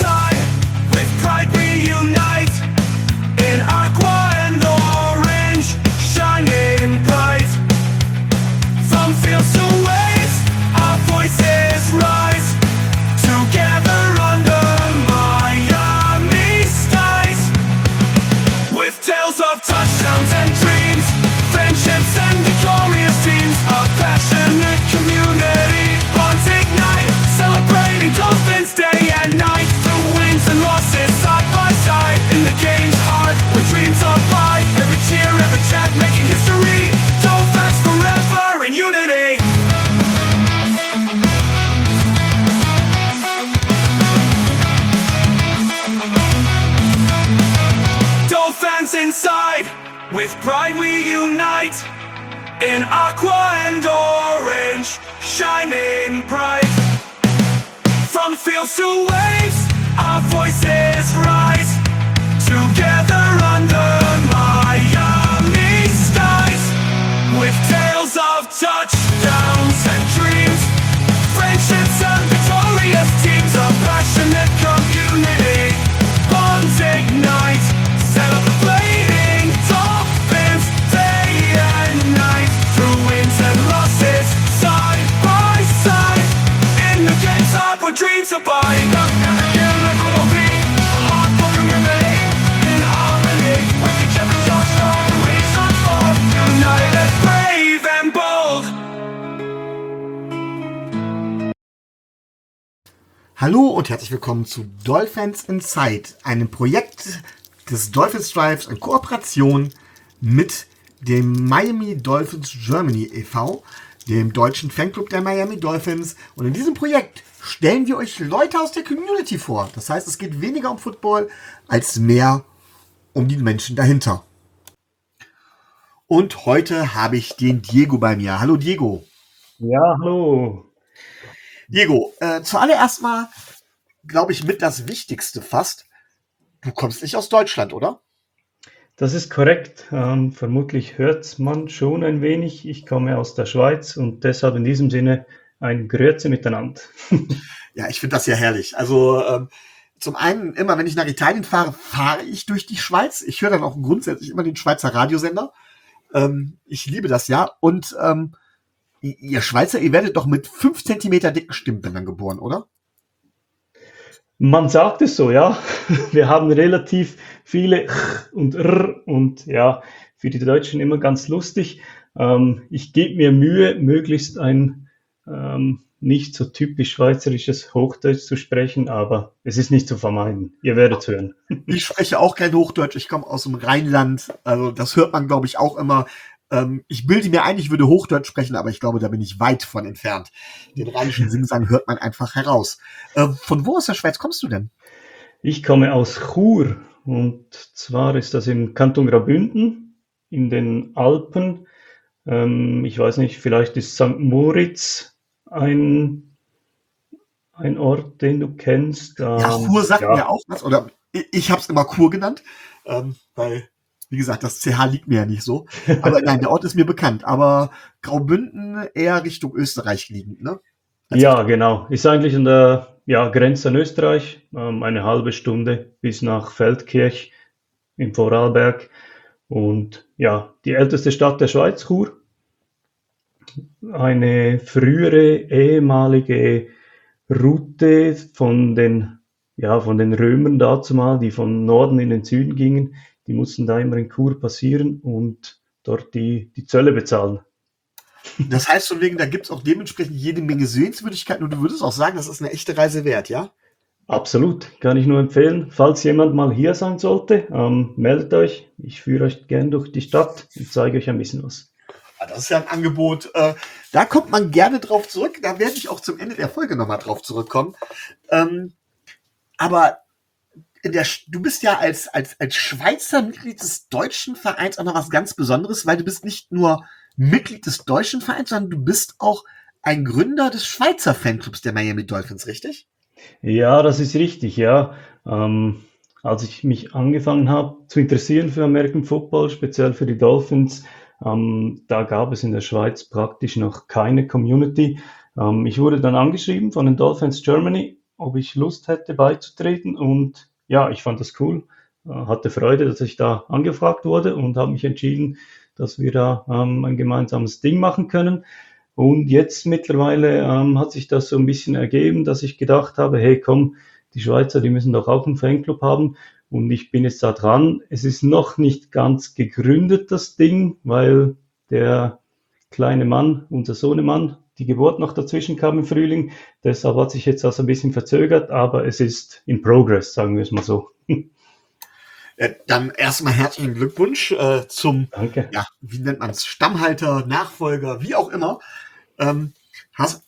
side, with pride we unite. In aqua and orange, shining bright. From fields to waves, our voices rise. Together under Miami skies. With tales of touchdowns and dreams, friendships and victorious teams. A passionate community, bonds ignite. Celebrating Dolphins day and night. Through wins and losses, side by side. In the game's heart, where dreams abide. Every cheer, every chant, making history. Dolphins forever in unity. Dolphins inside, with pride we unite. In aqua and orange, shining bright. From fields to waves, our voices rise. Together under Miami skies. With tales of touchdowns and dreams, friendships and victorious teams. A passionate community, bonds ignite. Celebrating Dolphins day and night. Through wins and losses, side by side. In the game's heart where dreams abide. In harmony, with each other so strong. We stand forth, united, brave and bold. Hallo und herzlich willkommen zu Dolphins Inside, einem Projekt des Dolphins Drives in Kooperation mit dem Miami Dolphins Germany e.V., dem deutschen Fanclub der Miami Dolphins. Und in diesem Projekt stellen wir euch Leute aus der Community vor. Das heißt, es geht weniger um Football als mehr um die Menschen dahinter. Und heute habe ich den Diego bei mir. Hallo Diego. Ja, hallo. Diego, zuallererst mal, glaube ich, mit das Wichtigste fast. Du kommst nicht aus Deutschland, oder? Das ist korrekt. Vermutlich hört man schon ein wenig. Ich komme aus der Schweiz und deshalb in diesem Sinne ein Grüezi miteinander. Ja, ich finde das ja herrlich. Also zum einen, immer wenn ich nach Italien fahre, fahre ich durch die Schweiz. Ich höre dann auch grundsätzlich immer den Schweizer Radiosender. Ich liebe das ja. Und ihr Schweizer, ihr werdet doch mit 5 Zentimeter dicken Stimmbändern geboren, oder? Man sagt es so, ja. Wir haben relativ viele und und ja, für die Deutschen immer ganz lustig. Ich gebe mir Mühe, möglichst ein nicht so typisch schweizerisches Hochdeutsch zu sprechen, aber es ist nicht zu vermeiden. Ihr werdet es hören. Ich spreche auch kein Hochdeutsch, ich komme aus dem Rheinland. Also das hört man, glaube ich, auch immer. Ich bilde mir ein, ich würde Hochdeutsch sprechen, aber ich glaube, da bin ich weit von entfernt. Den rheinischen Singsang hört man einfach heraus. Von wo aus der Schweiz kommst du denn? Ich komme aus Chur und zwar ist das im Kanton Graubünden in den Alpen. Ich weiß nicht, vielleicht ist St. Moritz ein Ort, den du kennst. Ja, Chur sagt mir auch was, oder ich habe es immer Chur genannt, weil, wie gesagt, das CH liegt mir ja nicht so. Aber nein, der Ort ist mir bekannt. Aber Graubünden eher Richtung Österreich liegend, ne? Ja, genau. Ist eigentlich an der Grenze an Österreich, eine halbe Stunde bis nach Feldkirch im Vorarlberg. Und ja, die älteste Stadt der Schweiz, Chur. Eine frühere ehemalige Route von den Römern dazumal, die von Norden in den Süden gingen. Die mussten da immer in Chur passieren und dort die Zölle bezahlen. Das heißt von wegen, da gibt es auch dementsprechend jede Menge Sehenswürdigkeiten und du würdest auch sagen, das ist eine echte Reise wert, ja? Absolut, kann ich nur empfehlen. Falls jemand mal hier sein sollte, meldet euch. Ich führe euch gern durch die Stadt und zeige euch ein bisschen was. Ja, das ist ja ein Angebot, da kommt man gerne drauf zurück. Da werde ich auch zum Ende der Folge nochmal drauf zurückkommen. Aber du bist ja als Schweizer Mitglied des deutschen Vereins auch noch was ganz Besonderes, weil du bist nicht nur Mitglied des deutschen Vereins, sondern du bist auch ein Gründer des Schweizer Fanclubs der Miami Dolphins, richtig? Ja, das ist richtig, ja. Als ich mich angefangen habe zu interessieren für American Football, speziell für die Dolphins, da gab es in der Schweiz praktisch noch keine Community. Ich wurde dann angeschrieben von den Dolphins Germany ob ich Lust hätte beizutreten. Und ja, ich fand das cool, hatte Freude, dass ich da angefragt wurde und habe mich entschieden, dass wir da ein gemeinsames Ding machen können. Und jetzt mittlerweile hat sich das so ein bisschen ergeben, dass ich gedacht habe, hey komm, die Schweizer, die müssen doch auch einen Fanclub haben. Und ich bin jetzt da dran. Es ist noch nicht ganz gegründet, das Ding, weil der kleine Mann, unser Sohnemann, die Geburt noch dazwischen kam im Frühling. Deshalb hat sich jetzt das ein bisschen verzögert, aber es ist in progress, sagen wir es mal so. Dann erstmal herzlichen Glückwunsch zum, Danke. ja, wie nennt man es, Stammhalter, Nachfolger, wie auch immer. Hast,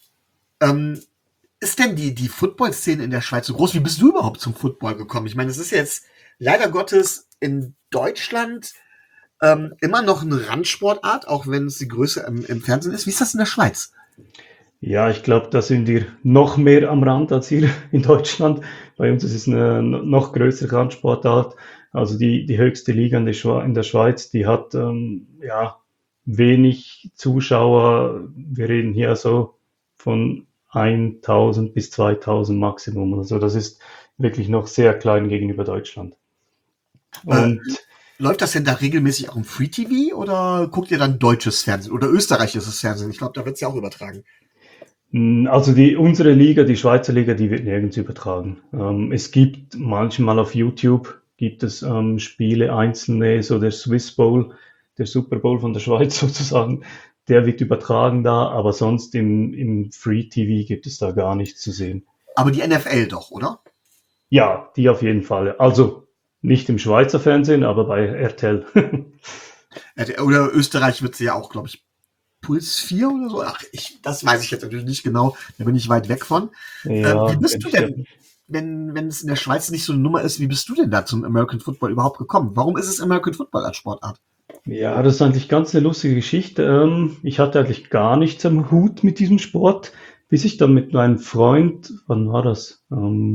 ist denn die Football-Szene in der Schweiz so groß? Wie bist du überhaupt zum Football gekommen? Ich meine, es ist jetzt leider Gottes in Deutschland immer noch eine Randsportart, auch wenn es die Größe im Fernsehen ist. Wie ist das in der Schweiz? Ja, ich glaube, da sind wir noch mehr am Rand als hier in Deutschland. Bei uns ist es eine noch größere Randsportart. Also die höchste Liga in der Schweiz, die hat ja wenig Zuschauer. Wir reden hier so von 1000 bis 2000 Maximum. Also das ist wirklich noch sehr klein gegenüber Deutschland. Und Läuft das denn da regelmäßig auch im Free TV oder guckt ihr dann deutsches Fernsehen oder österreichisches Fernsehen? Ich glaube, da wird es ja auch übertragen. also unsere Liga, die Schweizer Liga, die wird nirgends übertragen. Es gibt manchmal auf YouTube gibt es Spiele, einzelne, so der Swiss Bowl, der Super Bowl von der Schweiz sozusagen, der wird übertragen da, aber sonst im Free TV gibt es da gar nichts zu sehen. Aber die NFL doch, oder? Ja, die auf jeden Fall. Also nicht im Schweizer Fernsehen, aber bei RTL. Oder Österreich wird sie ja auch, glaube ich, Puls 4 oder so. Ach, das weiß ich jetzt natürlich nicht genau. Da bin ich weit weg von. Ja, Wie bist du ich- denn, wenn es in der Schweiz nicht so eine Nummer ist, wie bist du denn da zum American Football überhaupt gekommen? Warum ist es American Football als Sportart? Ja, das ist eigentlich ganz eine lustige Geschichte. Ich hatte eigentlich gar nichts am Hut mit diesem Sport, bis ich dann mit meinem Freund, wann war das?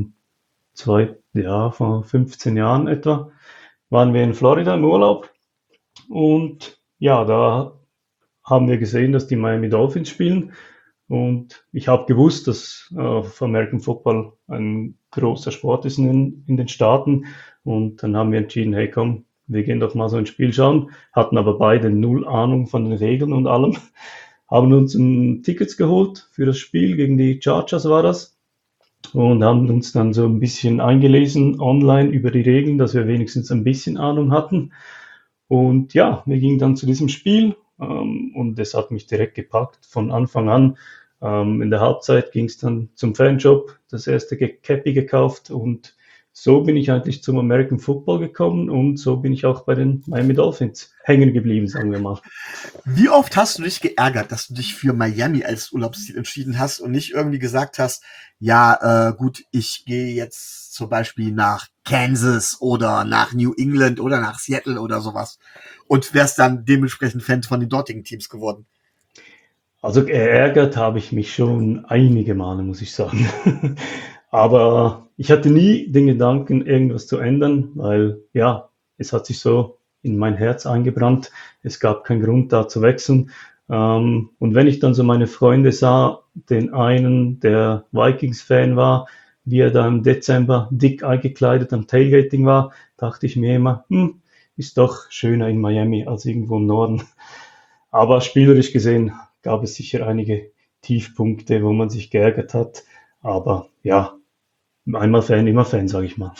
Ja, vor 15 Jahren etwa, waren wir in Florida im Urlaub und ja, da haben wir gesehen, dass die Miami Dolphins spielen und ich habe gewusst, dass American Football ein großer Sport ist in den Staaten und dann haben wir entschieden, hey komm, wir gehen doch mal so ein Spiel schauen, hatten aber beide null Ahnung von den Regeln und allem, haben uns Tickets geholt für das Spiel gegen die Chargers war das und haben uns dann so ein bisschen eingelesen online über die Regeln, dass wir wenigstens ein bisschen Ahnung hatten. Und ja, wir gingen dann zu diesem Spiel und es hat mich direkt gepackt von Anfang an. In der Halbzeit ging es dann zum Fanshop, das erste Cappy gekauft und so bin ich eigentlich zum American Football gekommen und so bin ich auch bei den Miami Dolphins hängen geblieben, sagen wir mal. Wie oft hast du dich geärgert, dass du dich für Miami als Urlaubsziel entschieden hast und nicht irgendwie gesagt hast, ja, gut, ich gehe jetzt zum Beispiel nach Kansas oder nach New England oder nach Seattle oder sowas und wärst dann dementsprechend Fan von den dortigen Teams geworden? Also geärgert habe ich mich schon einige Male, muss ich sagen. Aber ich hatte nie den Gedanken, irgendwas zu ändern, weil ja, es hat sich so in mein Herz eingebrannt. Es gab keinen Grund da zu wechseln. Und wenn ich dann so meine Freunde sah, den einen, der Vikings-Fan war, wie er da im Dezember dick eingekleidet am Tailgating war, dachte ich mir immer, ist doch schöner in Miami als irgendwo im Norden. Aber spielerisch gesehen gab es sicher einige Tiefpunkte, wo man sich geärgert hat. Aber ja, einmal Fan, immer Fan, sage ich mal.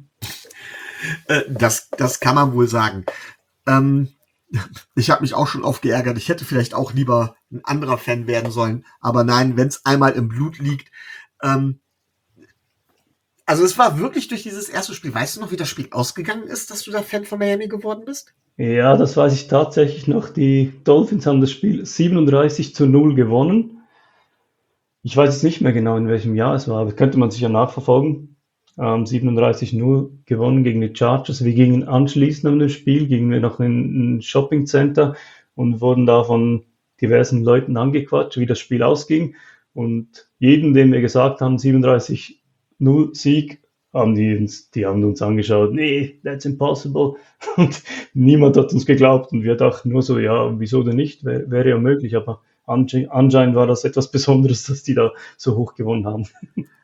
Das kann man wohl sagen. Ich habe mich auch schon oft geärgert. Ich hätte vielleicht auch lieber ein anderer Fan werden sollen. Aber nein, wenn es einmal im Blut liegt. Also es war wirklich durch dieses erste Spiel. Weißt du noch, wie das Spiel ausgegangen ist, dass du da Fan von Miami geworden bist? Ja, das weiß ich tatsächlich noch. Die Dolphins haben das Spiel 37-0 gewonnen. Ich weiß jetzt nicht mehr genau, in welchem Jahr es war, aber könnte man sich ja nachverfolgen. 37-0 gewonnen gegen die Chargers. Wir gingen anschließend an dem Spiel, gingen wir noch in ein Shopping-Center und wurden da von diversen Leuten angequatscht, wie das Spiel ausging. Und jeden, dem wir gesagt haben, 37-0 Sieg, die haben uns angeschaut, nee, that's impossible. Und niemand hat uns geglaubt. Und wir dachten nur so, ja, wieso denn nicht? Wäre ja möglich, aber anscheinend war das etwas Besonderes, dass die da so hoch gewonnen haben.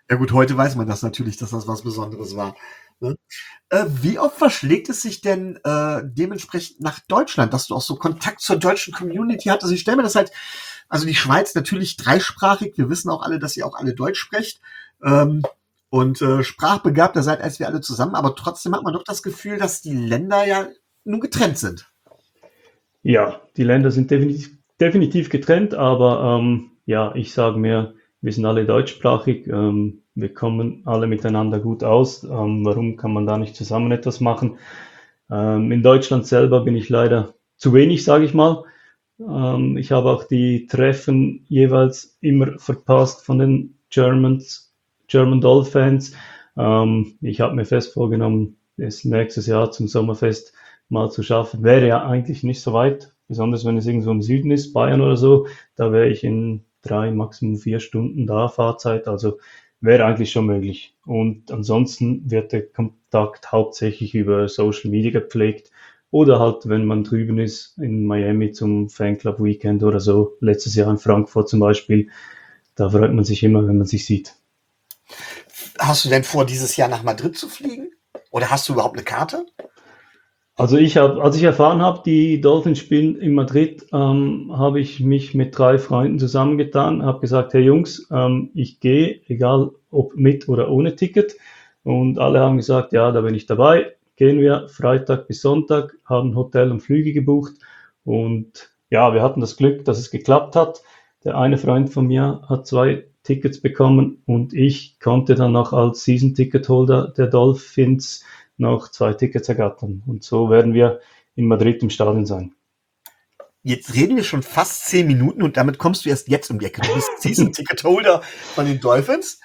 Ja gut, heute weiß man das natürlich, dass das was Besonderes war. Ne? Wie oft verschlägt es sich denn dementsprechend nach Deutschland, dass du auch so Kontakt zur deutschen Community hattest? Ich stelle mir das halt, also die Schweiz natürlich dreisprachig, wir wissen auch alle, dass ihr auch alle Deutsch sprecht und sprachbegabter seid als wir alle zusammen, aber trotzdem hat man doch das Gefühl, dass die Länder ja nun getrennt sind. Ja, die Länder sind definitiv getrennt, aber ja, ich sage mir, wir sind alle deutschsprachig, wir kommen alle miteinander gut aus. Warum kann man da nicht zusammen etwas machen? In Deutschland selber bin ich leider zu wenig, sage ich mal. Ich habe auch die Treffen jeweils immer verpasst von den German Doll Fans. Ich habe mir fest vorgenommen, es nächstes Jahr zum Sommerfest mal zu schaffen. Wäre ja eigentlich nicht so weit, besonders wenn es irgendwo im Süden ist, Bayern oder so. Da wäre ich in 3, Maximum 4 Stunden da, Fahrzeit. Also wäre eigentlich schon möglich. Und ansonsten wird der Kontakt hauptsächlich über Social Media gepflegt oder halt, wenn man drüben ist, in Miami zum Fanclub Weekend oder so. Letztes Jahr in Frankfurt zum Beispiel. Da freut man sich immer, wenn man sich sieht. Hast du denn vor, dieses Jahr nach Madrid zu fliegen? Oder hast du überhaupt eine Karte? Also als ich erfahren habe, die Dolphins spielen in Madrid, habe ich mich mit 3 Freunden zusammengetan, habe gesagt, hey Jungs, ich gehe, egal ob mit oder ohne Ticket. Und alle haben gesagt, ja, da bin ich dabei. Gehen wir Freitag bis Sonntag, haben Hotel und Flüge gebucht. Und ja, wir hatten das Glück, dass es geklappt hat. Der eine Freund von mir hat 2 Tickets bekommen und ich konnte dann noch als Season-Ticket-Holder der Dolphins noch 2 Tickets ergattern. Und so werden wir in Madrid im Stadion sein. Jetzt reden wir schon fast 10 Minuten und damit kommst du erst jetzt um die Ecke. Du bist Season-Ticket-Holder von den Dolphins.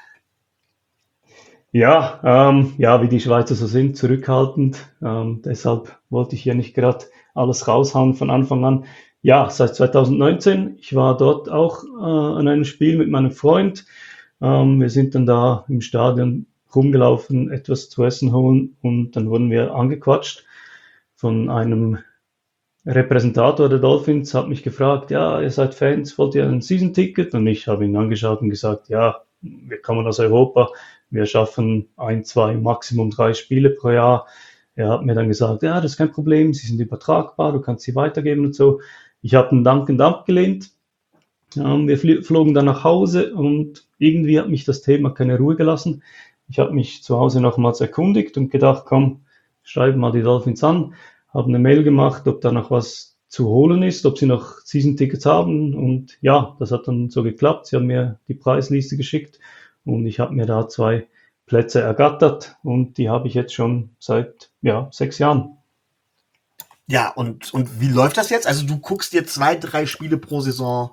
Ja, wie die Schweizer so sind, zurückhaltend. Deshalb wollte ich hier nicht gerade alles raushauen von Anfang an. Ja, seit 2019. Ich war dort auch an einem Spiel mit meinem Freund. Wir sind dann da im Stadion rumgelaufen, etwas zu essen holen und dann wurden wir angequatscht von einem Repräsentator der Dolphins, hat mich gefragt, ja, ihr seid Fans, wollt ihr ein Season-Ticket? Und ich habe ihn angeschaut und gesagt, ja, wir kommen aus Europa, wir schaffen 1, 2, Maximum 3 Spiele pro Jahr. Er hat mir dann gesagt, ja, das ist kein Problem, sie sind übertragbar, du kannst sie weitergeben und so. Ich habe ihn dankend abgelehnt. Wir flogen dann nach Hause und irgendwie hat mich das Thema keine Ruhe gelassen. Ich habe mich zu Hause nochmals erkundigt und gedacht, komm, schreibe mal die Dolphins an, habe eine Mail gemacht, ob da noch was zu holen ist, ob sie noch Season-Tickets haben und ja, das hat dann so geklappt. Sie haben mir die Preisliste geschickt und ich habe mir da 2 Plätze ergattert und die habe ich jetzt schon seit 6 Jahren. Ja, und wie läuft das jetzt? Also du guckst dir 2, 3 Spiele pro Saison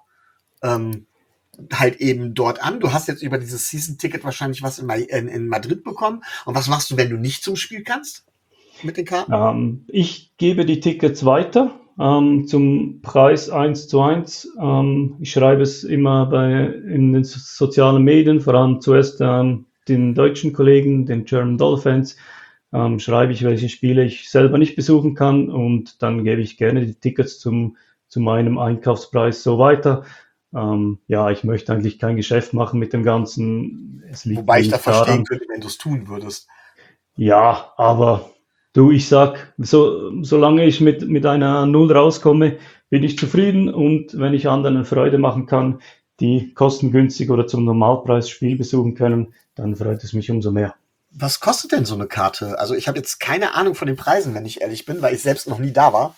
halt eben dort an. Du hast jetzt über dieses Season-Ticket wahrscheinlich was in Madrid bekommen. Und was machst du, wenn du nicht zum Spiel kannst mit den Karten? Ich gebe die Tickets weiter zum Preis 1:1. Ich schreibe es immer in den sozialen Medien, vor allem zuerst den deutschen Kollegen, den German Dolphins, schreibe ich, welche Spiele ich selber nicht besuchen kann und dann gebe ich gerne die Tickets zu meinem Einkaufspreis so weiter. Ich möchte eigentlich kein Geschäft machen mit dem Ganzen. Es liegt Wobei ich da nicht daran. verstehen könnte, wenn du es tun würdest. Ja, aber du, ich sag, solange ich mit einer Null rauskomme, bin ich zufrieden und wenn ich anderen Freude machen kann, die kostengünstig oder zum Normalpreis Spiel besuchen können, dann freut es mich umso mehr. Was kostet denn so eine Karte? Also ich habe jetzt keine Ahnung von den Preisen, wenn ich ehrlich bin, weil ich selbst noch nie da war.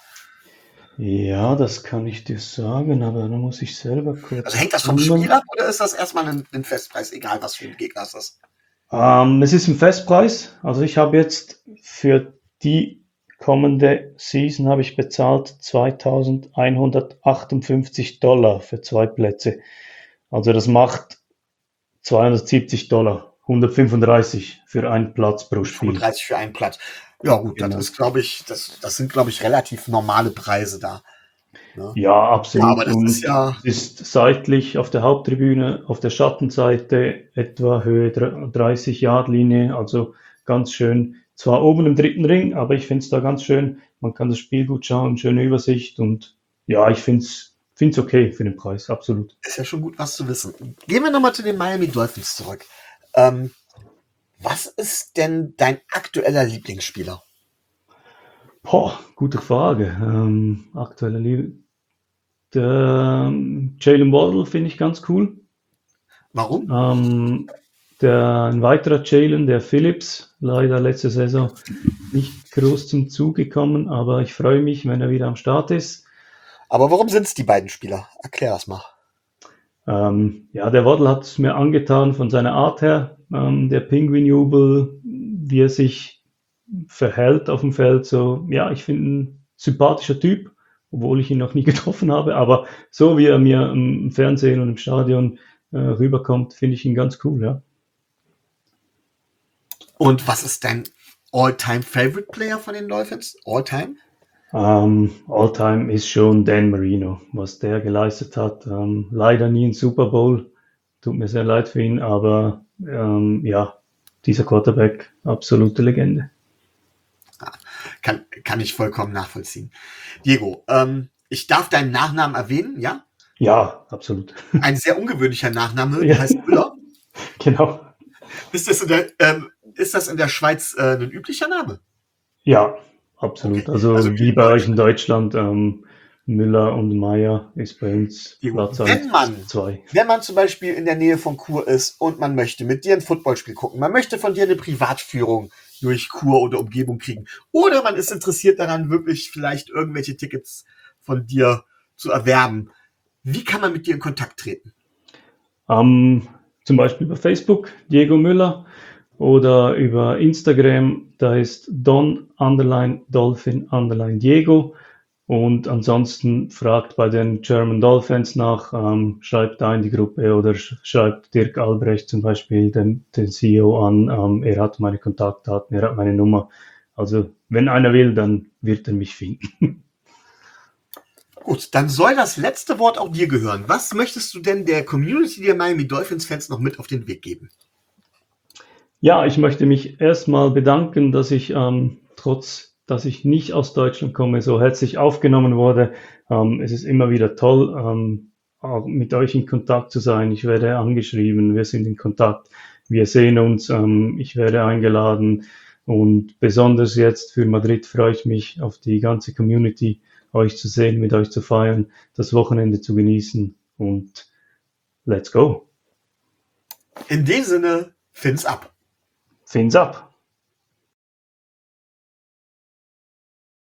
Ja, das kann ich dir sagen, aber dann muss ich selber kurz. Also hängt das vom Spiel ab oder ist das erstmal ein Festpreis, egal was für ein Gegner es ist? Es ist ein Festpreis. Also ich habe jetzt für die kommende Season habe ich bezahlt $2.158 für 2 Plätze. Also das macht $270, 135 für einen Platz pro Spiel. 35 für einen Platz. Ja gut, Genau. das ist, glaube ich, das sind, glaube ich, relativ normale Preise da. Ne? Ja, absolut. Ja, aber das Und ist ja, es ist seitlich auf der Haupttribüne, auf der Schattenseite, etwa Höhe 30-Yard-Linie, also ganz schön. Zwar oben im 3. Ring, aber ich finde es da ganz schön. Man kann das Spiel gut schauen, schöne Übersicht und ja, ich finde es okay für den Preis, absolut. ist ja schon gut, was zu wissen. Gehen wir nochmal zu den Miami Dolphins zurück. Was ist denn dein aktueller Lieblingsspieler? Boah, gute Frage. Der Jalen Waddle finde ich ganz cool. Warum? Ein weiterer Jalen, der Phillips, leider letzte Saison nicht groß zum Zug gekommen, aber ich freue mich, wenn er wieder am Start ist. Aber warum sind es die beiden Spieler? Erklär das mal. Ja, der Waddle hat es mir angetan von seiner Art her, der Pinguinjubel, wie er sich verhält auf dem Feld. So, ja, ich finde ein sympathischer Typ, obwohl ich ihn noch nie getroffen habe, aber so wie er mir im Fernsehen und im Stadion rüberkommt, finde ich ihn ganz cool, ja. Und was ist dein All-Time-Favorite-Player von den Dolphins? All-Time? All-Time ist schon Dan Marino, was der geleistet hat. Leider nie ein Super Bowl, tut mir sehr leid für ihn, aber ja, dieser Quarterback, absolute Legende. Kann ich vollkommen nachvollziehen. Diego, ich darf deinen Nachnamen erwähnen, ja? Ja, absolut. Ein sehr ungewöhnlicher Nachname, Ja. heißt Müller. Genau. Ist das in der Schweiz ein üblicher Name? Ja, absolut. Okay. Also wie wie in bei euch in Deutschland, Müller und Meier ist bei uns Diego, Platz wenn 1, man 2. Wenn man zum Beispiel in der Nähe von Chur ist und man möchte mit dir ein Footballspiel gucken, man möchte von dir eine Privatführung durch Chur oder Umgebung kriegen, oder man ist interessiert daran, wirklich vielleicht irgendwelche Tickets von dir zu erwerben, wie kann man mit dir in Kontakt treten? Zum Beispiel über Facebook, Diego Müller, oder über Instagram, da ist Don_Dolphin_Diego. Und ansonsten fragt bei den German Dolphins nach, schreibt da in die Gruppe oder schreibt Dirk Albrecht zum Beispiel, den CEO an. Er hat meine Kontaktdaten, er hat meine Nummer. Also wenn einer will, dann wird er mich finden. Gut, dann soll das letzte Wort auch dir gehören. Was möchtest du denn der Community der Miami Dolphins Fans noch mit auf den Weg geben? Ja, ich möchte mich erstmal bedanken, dass ich trotz, dass ich nicht aus Deutschland komme, so herzlich aufgenommen wurde. Es ist immer wieder toll, auch mit euch in Kontakt zu sein. Ich werde angeschrieben, wir sind in Kontakt, wir sehen uns, ich werde eingeladen und besonders jetzt für Madrid freue ich mich auf die ganze Community, euch zu sehen, mit euch zu feiern, das Wochenende zu genießen und let's go. In dem Sinne, Fins ab. Fins ab.